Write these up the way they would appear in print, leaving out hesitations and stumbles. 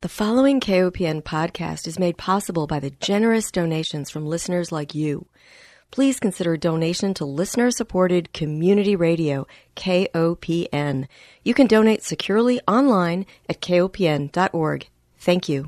The following KOPN podcast is made possible by the generous donations from listeners like you. Please consider donation to listener-supported community radio, KOPN. You can donate securely online at kopn.org. Thank you.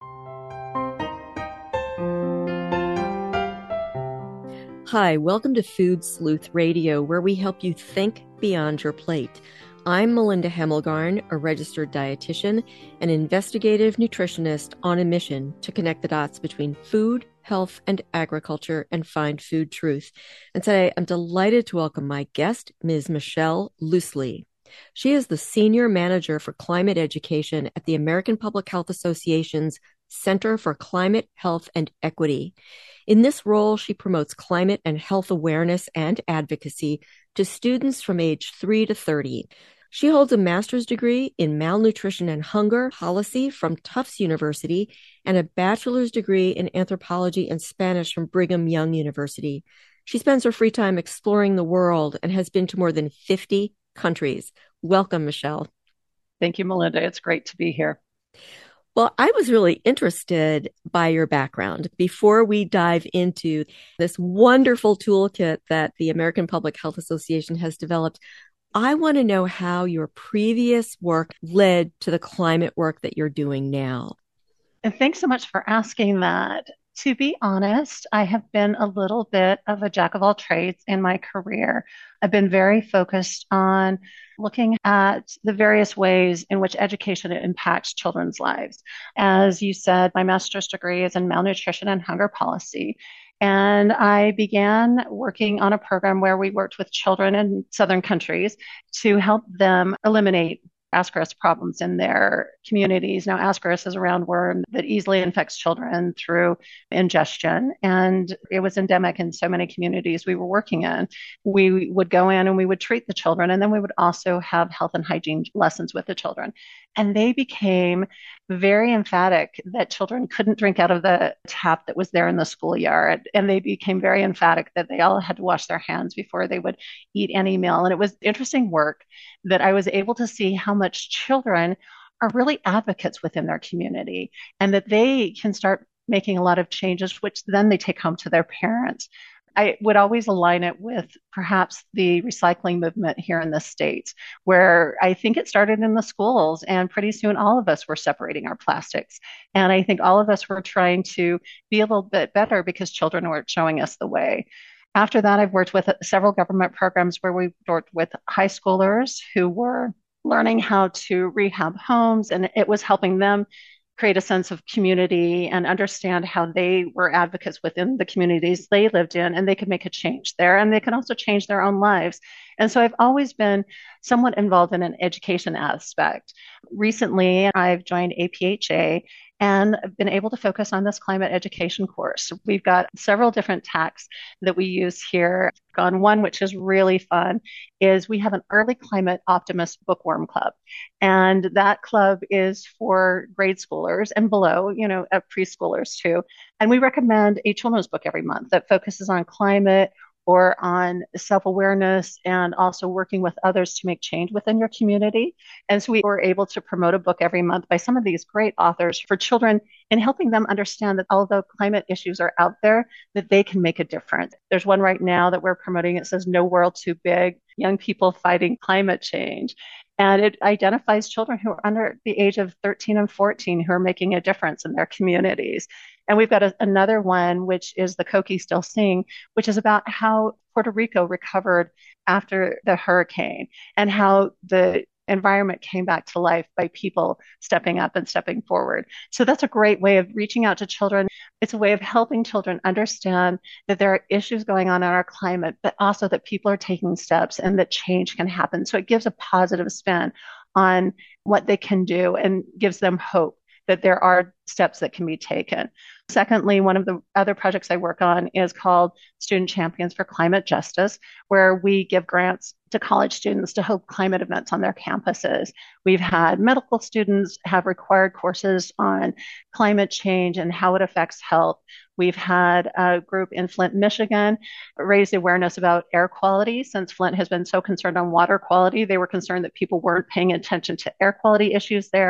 Hi, welcome to Food Sleuth Radio, where we help you think beyond your plate. I'm Melinda Hemmelgarn, a registered dietitian and investigative nutritionist on a mission to connect the dots between food, health, and agriculture and find food truth. And today I'm delighted to welcome my guest, Ms. Michelle Loosely. She is the Senior Manager for Climate Education at the American Public Health Association's Center for Climate, Health, and Equity. In this role, she promotes climate and health awareness and advocacy to students from age 3 to 30. She holds a master's degree in malnutrition and hunger policy from Tufts University and a bachelor's degree in anthropology and Spanish from Brigham Young University. She spends her free time exploring the world and has been to more than 50 countries. Welcome, Michelle. Thank you, Melinda. It's great to be here. Well, I was really interested by your background. Before we dive into this wonderful toolkit that the American Public Health Association has developed, I want to know how your previous work led to the climate work that you're doing now. And thanks so much for asking that. To be honest, I have been a little bit of a jack of all trades in my career. I've been very focused on looking at the various ways in which education impacts children's lives. As you said, my master's degree is in malnutrition and hunger policy. And I began working on a program where we worked with children in southern countries to help them eliminate ascaris problems in their communities. Now, ascaris is a roundworm that easily infects children through ingestion, and it was endemic in so many communities we were working in. We would go in and we would treat the children, and then we would also have health and hygiene lessons with the children. And they became very emphatic that children couldn't drink out of the tap that was there in the schoolyard. And they became very emphatic that they all had to wash their hands before they would eat any meal. And it was interesting work that I was able to see how much children are really advocates within their community and that they can start making a lot of changes, which then they take home to their parents. I would always align it with perhaps the recycling movement here in the States, where I think it started in the schools, and pretty soon all of us were separating our plastics. And I think all of us were trying to be a little bit better because children weren't showing us the way. After that, I've worked with several government programs where we worked with high schoolers who were learning how to rehab homes, and it was helping them create a sense of community and understand how they were advocates within the communities they lived in, and they could make a change there, and they can also change their own lives. And so I've always been somewhat involved in an education aspect. Recently, I've joined APHA and I've been able to focus on this climate education course. We've got several different tacks that we use here. On one, which is really fun, is we have an early climate optimist bookworm club. And that club is for grade schoolers and below, preschoolers too. And we recommend a children's book every month that focuses on climate or on self-awareness and also working with others to make change within your community. And so we were able to promote a book every month by some of these great authors for children and helping them understand that although climate issues are out there, that they can make a difference. There's one right now that we're promoting. It says, "No World Too Big, Young People Fighting Climate Change." And it identifies children who are under the age of 13 and 14 who are making a difference in their communities. And we've got another one, which is The Coqui Still Sing, which is about how Puerto Rico recovered after the hurricane and how the environment came back to life by people stepping up and stepping forward. So that's a great way of reaching out to children. It's a way of helping children understand that there are issues going on in our climate, but also that people are taking steps and that change can happen. So it gives a positive spin on what they can do and gives them hope that there are steps that can be taken. Secondly, one of the other projects I work on is called Student Champions for Climate Justice, where we give grants to college students to hold climate events on their campuses. We've had medical students have required courses on climate change and how it affects health. We've had a group in Flint, Michigan, raise awareness about air quality. Since Flint has been so concerned on water quality, they were concerned that people weren't paying attention to air quality issues there.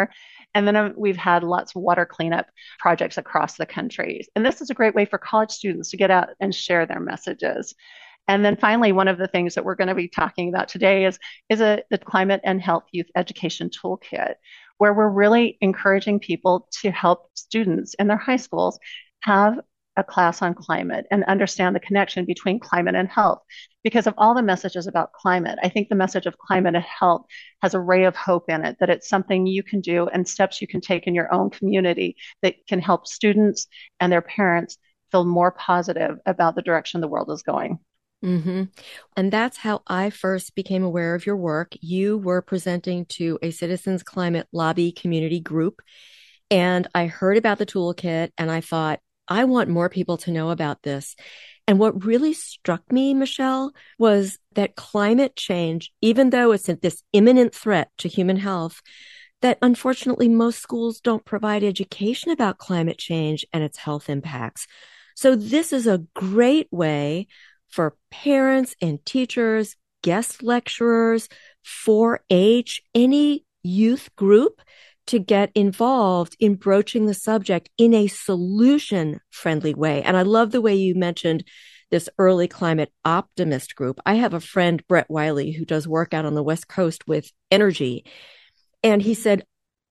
And then we've had lots of water cleanup projects across the country. And this is a great way for college students to get out and share their messages. And then finally, one of the things that we're going to be talking about today is the Climate and Health Youth Education Toolkit, where we're really encouraging people to help students in their high schools have a class on climate and understand the connection between climate and health. Because of all the messages about climate, I think the message of climate and health has a ray of hope in it, that it's something you can do and steps you can take in your own community that can help students and their parents feel more positive about the direction the world is going. Mm-hmm. And that's how I first became aware of your work. You were presenting to a Citizens Climate Lobby community group, and I heard about the toolkit and I thought, I want more people to know about this. And what really struck me, Michelle, was that climate change, even though it's this imminent threat to human health, that unfortunately most schools don't provide education about climate change and its health impacts. So this is a great way for parents and teachers, guest lecturers, 4-H, any youth group to get involved in broaching the subject in a solution friendly way. And I love the way you mentioned this early climate optimist group. I have a friend, Brett Wiley, who does work out on the West Coast with energy. And he said,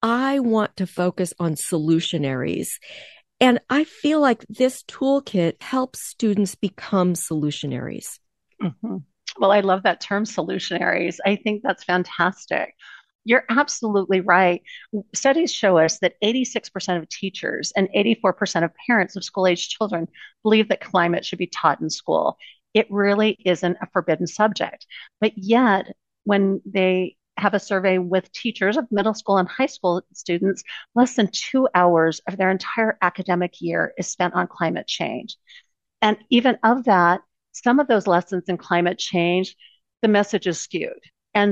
I want to focus on solutionaries. And I feel like this toolkit helps students become solutionaries. Mm-hmm. Well, I love that term, solutionaries. I think that's fantastic. You're absolutely right. Studies show us that 86% of teachers and 84% of parents of school age children believe that climate should be taught in school. It really isn't a forbidden subject. But yet, when they have a survey with teachers of middle school and high school students, less than 2 hours of their entire academic year is spent on climate change. And even of that, some of those lessons in climate change, the message is skewed. And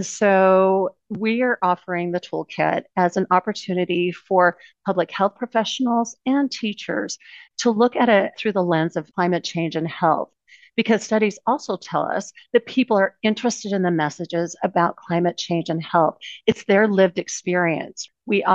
so we are offering the toolkit as an opportunity for public health professionals and teachers to look at it through the lens of climate change and health. Because studies also tell us that people are interested in the messages about climate change and health. It's their lived experience.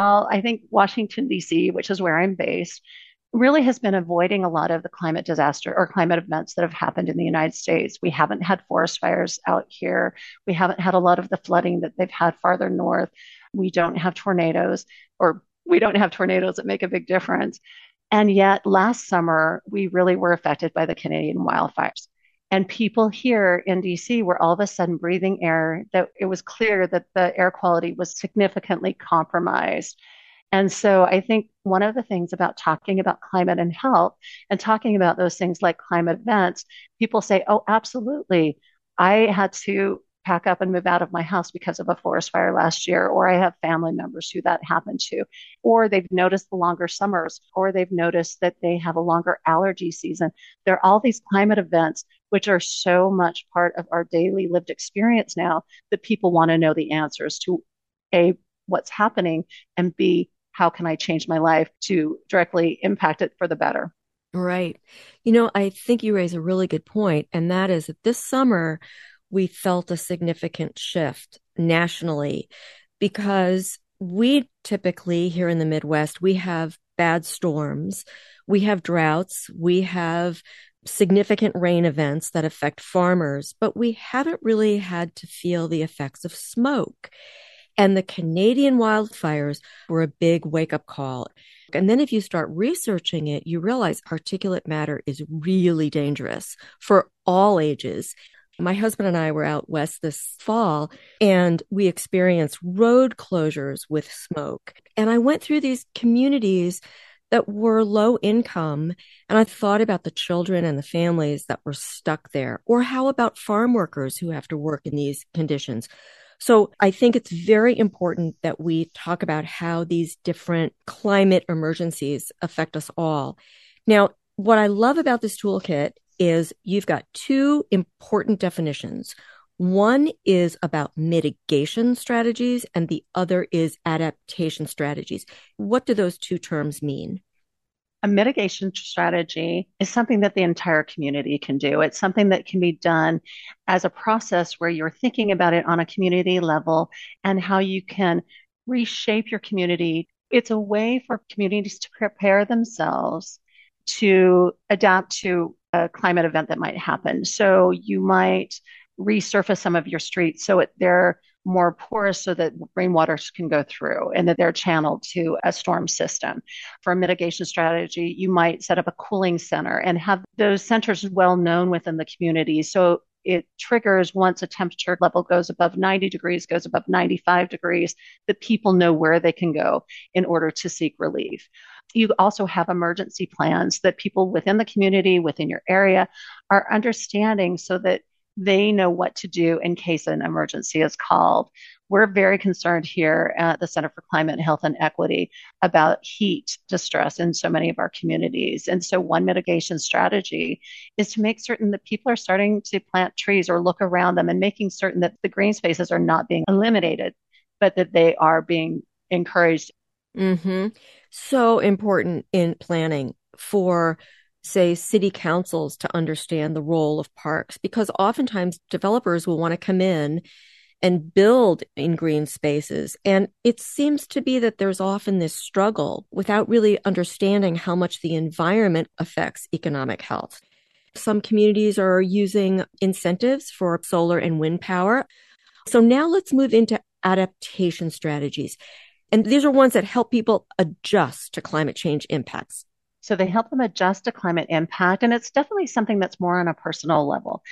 I think Washington, D.C., which is where I'm based, really has been avoiding a lot of the climate disaster or climate events that have happened in the United States. We haven't had forest fires out here. We haven't had a lot of the flooding that they've had farther north. We don't have tornadoes, or we don't have tornadoes that make a big difference. And yet last summer, we really were affected by the Canadian wildfires. And people here in DC were all of a sudden breathing air that it was clear that the air quality was significantly compromised. And so I think one of the things about talking about climate and health and talking about those things like climate events, people say, oh, absolutely. I had to pack up and move out of my house because of a forest fire last year, or I have family members who that happened to, or they've noticed the longer summers, or they've noticed that they have a longer allergy season. There are all these climate events which are so much part of our daily lived experience now that people want to know the answers to A, what's happening, and B, how can I change my life to directly impact it for the better? Right. I think you raise a really good point, and that is that this summer we felt a significant shift nationally because we typically here in the Midwest, we have bad storms, we have droughts, we have significant rain events that affect farmers, but we haven't really had to feel the effects of smoke. And the Canadian wildfires were a big wake up call. And then if you start researching it, you realize particulate matter is really dangerous for all ages. My husband and I were out west this fall and we experienced road closures with smoke. And I went through these communities that were low income. And I thought about the children and the families that were stuck there. Or how about farm workers who have to work in these conditions? So I think it's very important that we talk about how these different climate emergencies affect us all. Now, what I love about this toolkit is you've got two important definitions. One is about mitigation strategies and the other is adaptation strategies. What do those two terms mean? A mitigation strategy is something that the entire community can do. It's something that can be done as a process where you're thinking about it on a community level and how you can reshape your community It's a way for communities to prepare themselves to adapt to a climate event that might happen. So you might resurface some of your streets so they're more porous so that rainwater can go through and that they're channeled to a storm system. For a mitigation strategy, you might set up a cooling center and have those centers well known within the community. So it triggers once a temperature level goes above 90 degrees, goes above 95 degrees, that people know where they can go in order to seek relief. You also have emergency plans that people within the community, within your area, are understanding so that they know what to do in case an emergency is called. We're very concerned here at the Center for Climate, Health, and Equity about heat distress in so many of our communities. And so, one mitigation strategy is to make certain that people are starting to plant trees or look around them and making certain that the green spaces are not being eliminated, but that they are being encouraged. Mm-hmm. So important in planning for, say, city councils to understand the role of parks, because oftentimes developers will want to come in and build in green spaces. And it seems to be that there's often this struggle without really understanding how much the environment affects economic health. Some communities are using incentives for solar and wind power. So now let's move into adaptation strategies. And these are ones that help people adjust to climate change impacts. So they help them adjust to climate impact. And it's definitely something that's more on a personal level.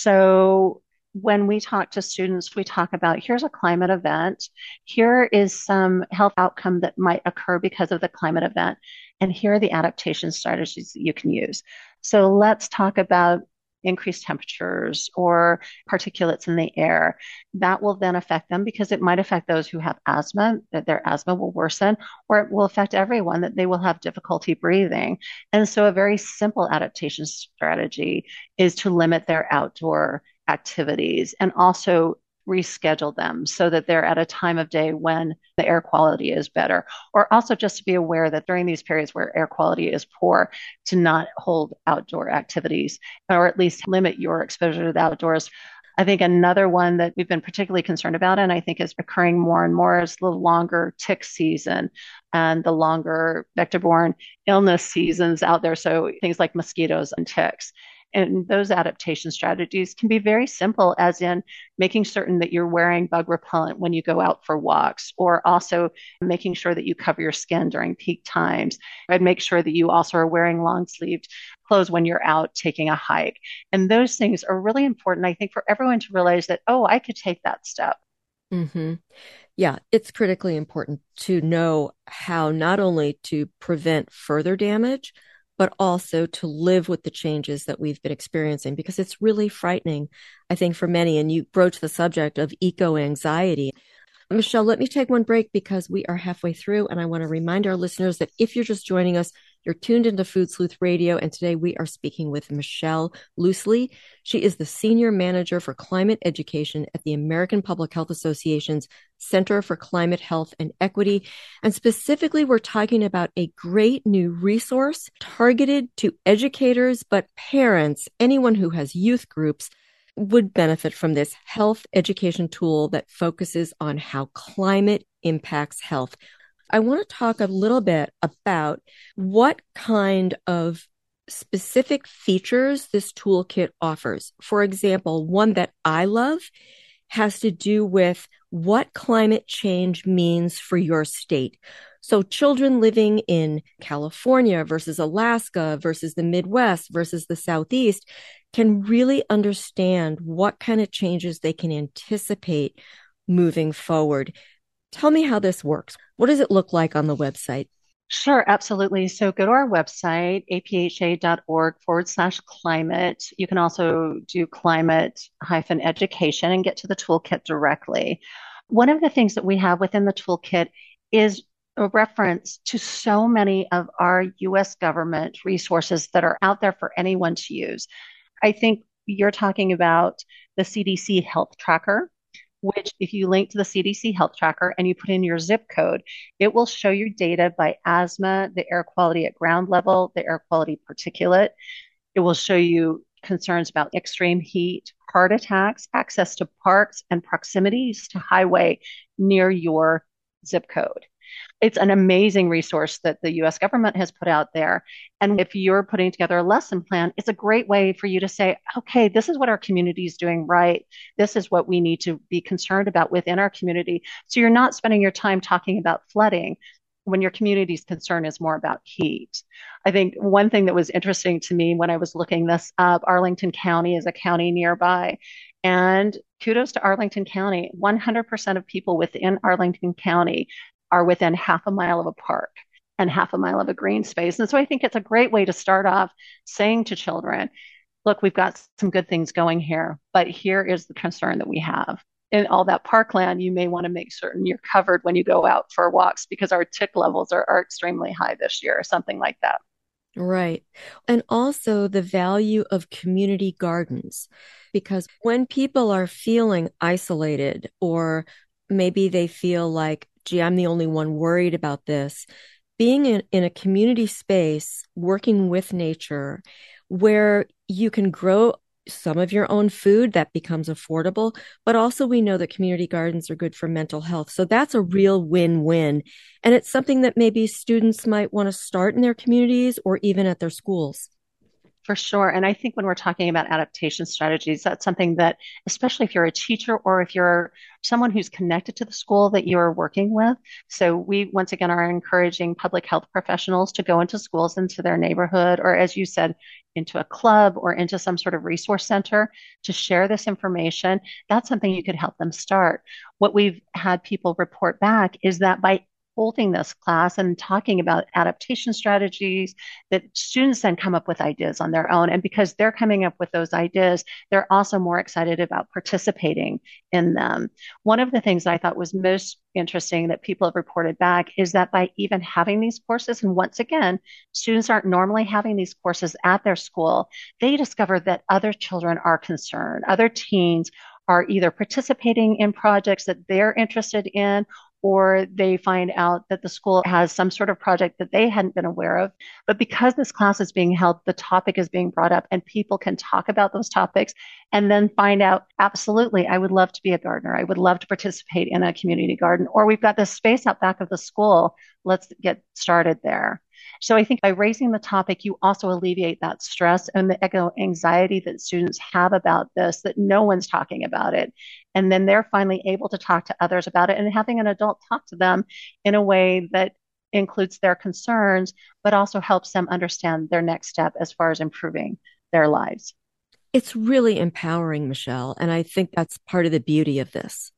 So when we talk to students, we talk about here's a climate event. Here is some health outcome that might occur because of the climate event. And here are the adaptation strategies that you can use. So let's talk about increased temperatures or particulates in the air. That will then affect them because it might affect those who have asthma, that their asthma will worsen, or it will affect everyone, that they will have difficulty breathing. And so a very simple adaptation strategy is to limit their outdoor activities and also reschedule them so that they're at a time of day when the air quality is better. Or also just to be aware that during these periods where air quality is poor, to not hold outdoor activities or at least limit your exposure to the outdoors. I think another one that we've been particularly concerned about, and I think is occurring more and more, is the longer tick season and the longer vector-borne illness seasons out there. So things like mosquitoes and ticks. And those adaptation strategies can be very simple, as in making certain that you're wearing bug repellent when you go out for walks, or also making sure that you cover your skin during peak times, and make sure that you also are wearing long sleeved clothes when you're out taking a hike. And those things are really important, I think, for everyone to realize that, oh, I could take that step. Mm-hmm. Yeah, it's critically important to know how not only to prevent further damage, but also to live with the changes that we've been experiencing, because it's really frightening, I think, for many. And you broach the subject of eco-anxiety. Michelle, let me take one break because we are halfway through, and I want to remind our listeners that if you're just joining us, you're tuned into Food Sleuth Radio, and today we are speaking with Michelle Loosely. She is the Senior Manager for Climate Education at the American Public Health Association's Center for Climate, Health, and Equity. And specifically, we're talking about a great new resource targeted to educators, but parents, anyone who has youth groups, would benefit from this health education tool that focuses on how climate impacts health. I want to talk a little bit about what kind of specific features this toolkit offers. For example, one that I love has to do with what climate change means for your state. So children living in California versus Alaska versus the Midwest versus the Southeast can really understand what kind of changes they can anticipate moving forward. Tell me how this works. What does it look like on the website? Sure, absolutely. So go to our website, apha.org/climate. You can also do climate-education and get to the toolkit directly. One of the things that we have within the toolkit is a reference to so many of our US government resources that are out there for anyone to use. I think you're talking about the CDC Health Tracker, which if you link to the CDC Health Tracker and you put in your zip code, it will show you data by asthma, the air quality at ground level, the air quality particulate. It will show you concerns about extreme heat, heart attacks, access to parks, and proximities to highway near your zip code. It's an amazing resource that the US government has put out there. And if you're putting together a lesson plan, it's a great way for you to say, okay, this is what our community is doing right. This is what we need to be concerned about within our community. So you're not spending your time talking about flooding when your community's concern is more about heat. I think one thing that was interesting to me when I was looking this up, Arlington County is a county nearby. And kudos to Arlington County. 100% of people within Arlington County are within half a mile of a park and half a mile of a green space. And so I think it's a great way to start off saying to children, look, we've got some good things going here, but here is the concern that we have. In all that parkland, you may want to make certain you're covered when you go out for walks because our tick levels are extremely high this year, or something like that. Right. And also the value of community gardens, because when people are feeling isolated, or maybe they feel like, gee, I'm the only one worried about this, being in a community space, working with nature, where you can grow some of your own food that becomes affordable, but also we know that community gardens are good for mental health. So that's a real win-win. And it's something that maybe students might want to start in their communities or even at their schools. For sure. And I think when we're talking about adaptation strategies, that's something that, especially if you're a teacher or if you're someone who's connected to the school that you're working with. So we, once again, are encouraging public health professionals to go into schools, into their neighborhood, or as you said, into a club or into some sort of resource center to share this information. That's something you could help them start. What we've had people report back is that by holding this class and talking about adaptation strategies, that students then come up with ideas on their own. And because they're coming up with those ideas, they're also more excited about participating in them. One of the things I thought was most interesting that people have reported back is that by even having these courses, and once again, students aren't normally having these courses at their school, they discovered that other children are concerned, other teens are either participating in projects that they're interested in, or they find out that the school has some sort of project that they hadn't been aware of. But because this class is being held, the topic is being brought up and people can talk about those topics and then find out, absolutely, I would love to be a gardener. I would love to participate in a community garden. Or we've got this space out back of the school. Let's get started there. So I think by raising the topic, you also alleviate that stress and the anxiety that students have about this, that no one's talking about it. And then they're finally able to talk to others about it and having an adult talk to them in a way that includes their concerns, but also helps them understand their next step as far as improving their lives. It's really empowering, Michelle. And I think that's part of the beauty of this.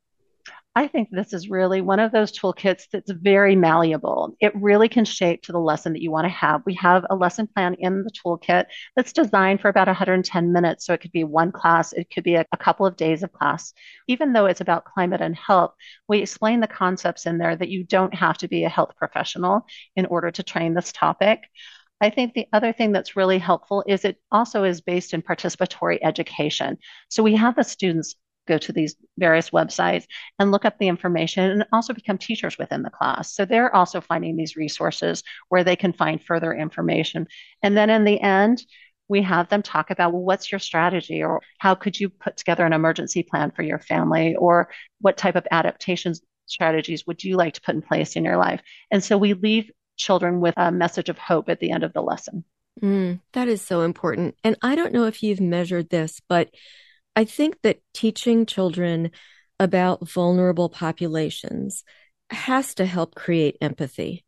I think this is really one of those toolkits that's very malleable. It really can shape to the lesson that you want to have. We have a lesson plan in the toolkit that's designed for about 110 minutes. So it could be one class, it could be a couple of days of class. Even though it's about climate and health, we explain the concepts in there that you don't have to be a health professional in order to train this topic. I think the other thing that's really helpful is it also is based in participatory education. So we have the students go to these various websites and look up the information and also become teachers within the class. So they're also finding these resources where they can find further information. And then in the end, we have them talk about, well, what's your strategy, or how could you put together an emergency plan for your family, or what type of adaptation strategies would you like to put in place in your life? And so we leave children with a message of hope at the end of the lesson. That is so important. And I don't know if you've measured this, but I think that teaching children about vulnerable populations has to help create empathy.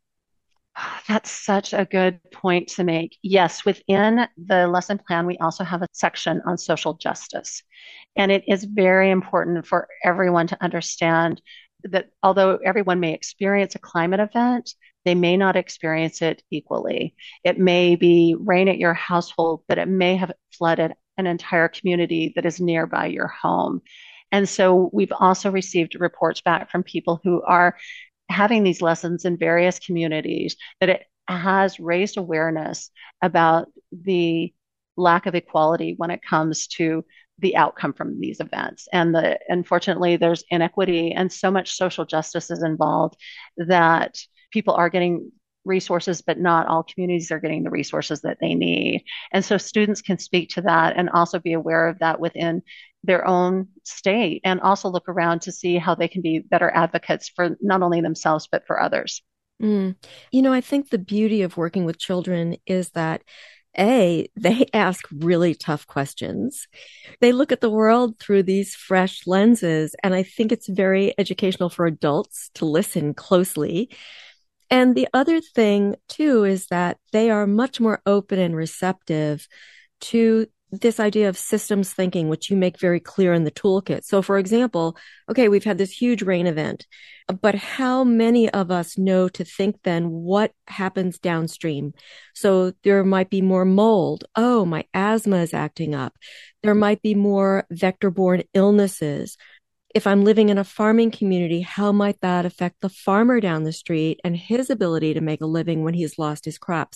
That's such a good point to make. Yes, within the lesson plan, we also have a section on social justice. And it is very important for everyone to understand that although everyone may experience a climate event, they may not experience it equally. It may be rain at your household, but it may have flooded an entire community that is nearby your home. And so we've also received reports back from people who are having these lessons in various communities that it has raised awareness about the lack of equality when it comes to the outcome from these events. And unfortunately, there's inequity and so much social justice is involved that people are getting resources, but not all communities are getting the resources that they need. And so students can speak to that and also be aware of that within their own state and also look around to see how they can be better advocates for not only themselves, but for others. Mm. I think the beauty of working with children is that they ask really tough questions. They look at the world through these fresh lenses, and I think it's very educational for adults to listen closely. And the other thing, too, is that they are much more open and receptive to this idea of systems thinking, which you make very clear in the toolkit. So, for example, okay, we've had this huge rain event, but how many of us know to think then what happens downstream? So, there might be more mold. Oh, my asthma is acting up. There might be more vector borne illnesses. If I'm living in a farming community, how might that affect the farmer down the street and his ability to make a living when he's lost his crop?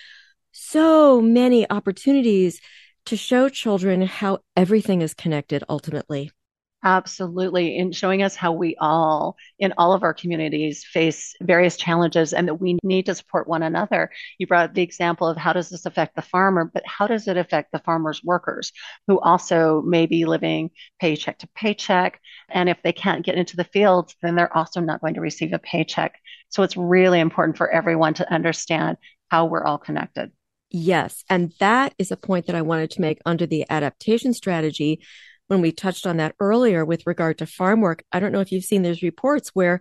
So many opportunities to show children how everything is connected ultimately. Absolutely. In showing us how we all, in all of our communities, face various challenges and that we need to support one another. You brought the example of how does this affect the farmer, but how does it affect the farmer's workers who also may be living paycheck to paycheck? And if they can't get into the fields, then they're also not going to receive a paycheck. So it's really important for everyone to understand how we're all connected. Yes. And that is a point that I wanted to make under the adaptation strategy when we touched on that earlier with regard to farm work. I don't know if you've seen those reports where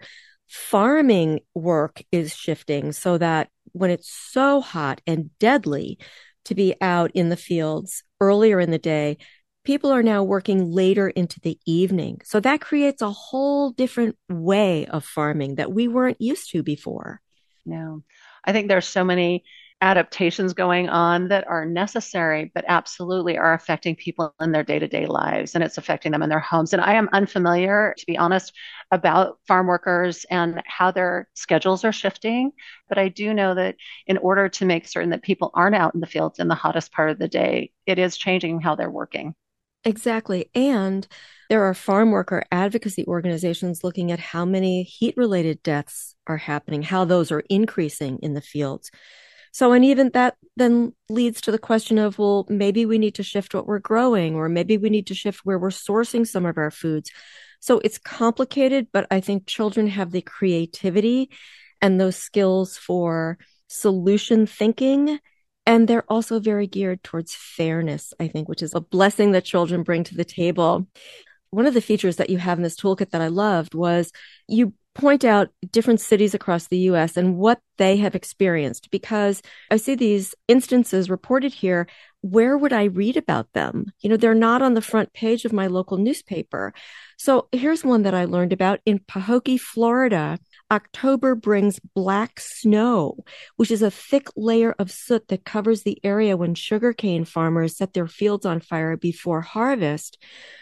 farming work is shifting so that when it's so hot and deadly to be out in the fields earlier in the day, people are now working later into the evening. So that creates a whole different way of farming that we weren't used to before. No, I think there's so many adaptations going on that are necessary, but absolutely are affecting people in their day-to-day lives and it's affecting them in their homes. And I am unfamiliar, to be honest, about farm workers and how their schedules are shifting. But I do know that in order to make certain that people aren't out in the fields in the hottest part of the day, it is changing how they're working. Exactly. And there are farm worker advocacy organizations looking at how many heat related deaths are happening, how those are increasing in the fields. So, and even that then leads to the question of, well, maybe we need to shift what we're growing, or maybe we need to shift where we're sourcing some of our foods. So it's complicated, but I think children have the creativity and those skills for solution thinking. And they're also very geared towards fairness, I think, which is a blessing that children bring to the table. One of the features that you have in this toolkit that I loved was you point out different cities across the US and what they have experienced, because I see these instances reported here. Where would I read about them? They're not on the front page of my local newspaper. So here's one that I learned about in Pahokee, Florida. October brings black snow, which is a thick layer of soot that covers the area when sugarcane farmers set their fields on fire before harvest.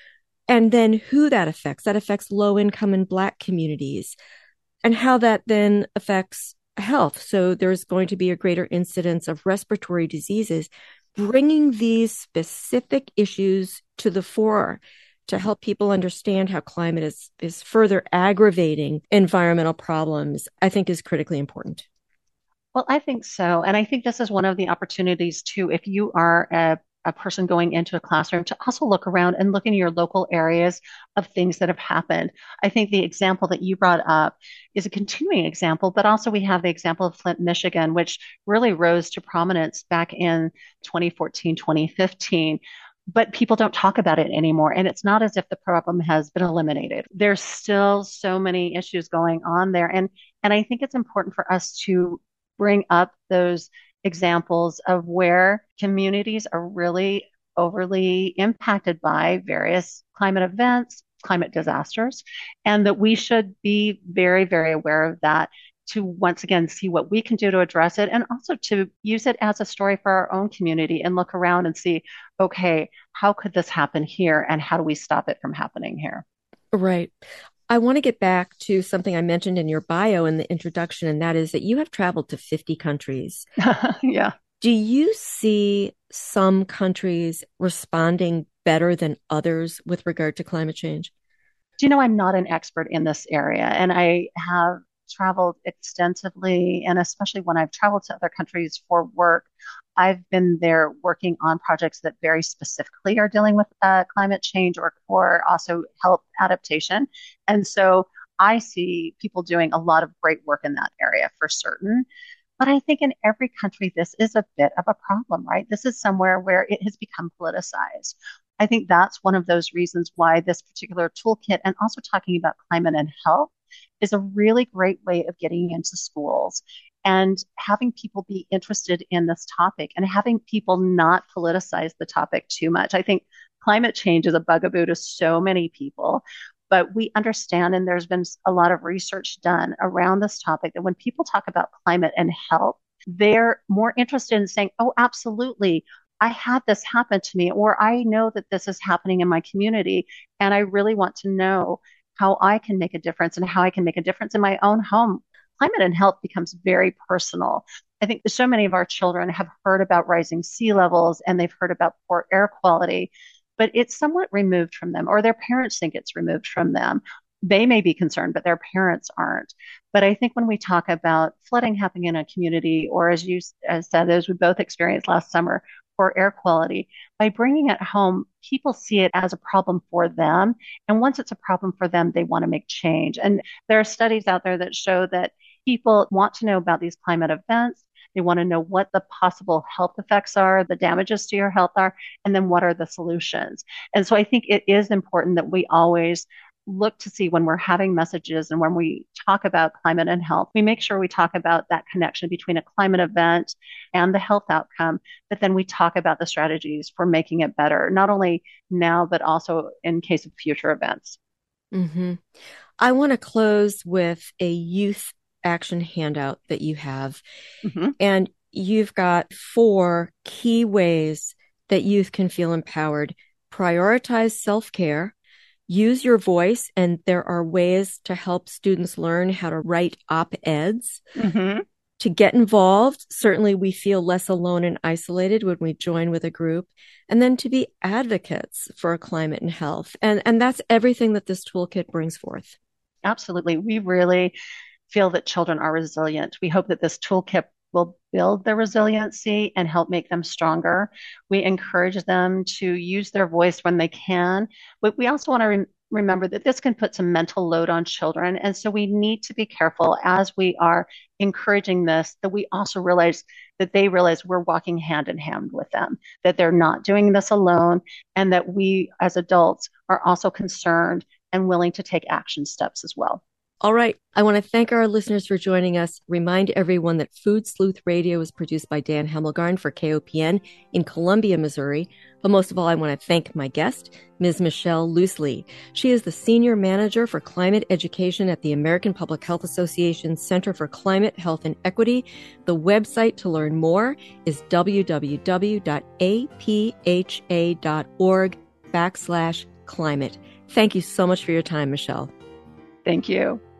And then who that affects low income and Black communities, and how that then affects health. So there's going to be a greater incidence of respiratory diseases, bringing these specific issues to the fore to help people understand how climate is further aggravating environmental problems, I think is critically important. Well, I think so. And I think this is one of the opportunities too, if you are a person going into a classroom to also look around and look in your local areas of things that have happened. I think the example that you brought up is a continuing example, but also we have the example of Flint, Michigan, which really rose to prominence back in 2014, 2015. But people don't talk about it anymore. And it's not as if the problem has been eliminated. There's still so many issues going on there. And I think it's important for us to bring up those examples of where communities are really overly impacted by various climate events, climate disasters, and that we should be very, very aware of that to once again see what we can do to address it and also to use it as a story for our own community and look around and see, okay, how could this happen here and how do we stop it from happening here? Right. I want to get back to something I mentioned in your bio in the introduction, and that is that you have traveled to 50 countries. Yeah. Do you see some countries responding better than others with regard to climate change? Do you know, I'm not an expert in this area, and I have traveled extensively, and especially when I've traveled to other countries for work, I've been there working on projects that very specifically are dealing with climate change or also help adaptation. And so I see people doing a lot of great work in that area for certain. But I think in every country, this is a bit of a problem, right? This is somewhere where it has become politicized. I think that's one of those reasons why this particular toolkit and also talking about climate and health is a really great way of getting into schools and having people be interested in this topic and having people not politicize the topic too much. I think climate change is a bugaboo to so many people, but we understand, and there's been a lot of research done around this topic, that when people talk about climate and health, they're more interested in saying, oh, absolutely, I had this happen to me, or I know that this is happening in my community, and I really want to know how I can make a difference and how I can make a difference in my own home. Climate and health becomes very personal. I think so many of our children have heard about rising sea levels and they've heard about poor air quality, but it's somewhat removed from them, or their parents think it's removed from them. They may be concerned, but their parents aren't. But I think when we talk about flooding happening in a community, or as you said, as we both experienced last summer, for air quality, by bringing it home, people see it as a problem for them. And once it's a problem for them, they want to make change. And there are studies out there that show that people want to know about these climate events. They want to know what the possible health effects are, the damages to your health are, and then what are the solutions. And so I think it is important that we always look to see when we're having messages and when we talk about climate and health, we make sure we talk about that connection between a climate event and the health outcome, but then we talk about the strategies for making it better, not only now, but also in case of future events. Mm-hmm. I want to close with a youth action handout that you have. Mm-hmm. And you've got 4 key ways that youth can feel empowered. Prioritize self-care, use your voice, and there are ways to help students learn how to write op-eds. Mm-hmm. To get involved, certainly we feel less alone and isolated when we join with a group, and then to be advocates for climate and health. And that's everything that this toolkit brings forth. Absolutely. We really feel that children are resilient. We hope that this toolkit will build their resiliency and help make them stronger. We encourage them to use their voice when they can, but we also want to remember that this can put some mental load on children. And so we need to be careful as we are encouraging this, that we also realize that they realize we're walking hand in hand with them, that they're not doing this alone, and that we as adults are also concerned and willing to take action steps as well. All right. I want to thank our listeners for joining us. Remind everyone that Food Sleuth Radio is produced by Dan Hemmelgarn for KOPN in Columbia, Missouri. But most of all, I want to thank my guest, Ms. Michelle Loosely. She is the Senior Manager for Climate Education at the American Public Health Association Center for Climate, Health, and Equity. The website to learn more is www.apha.org/climate. Thank you so much for your time, Michelle. Thank you.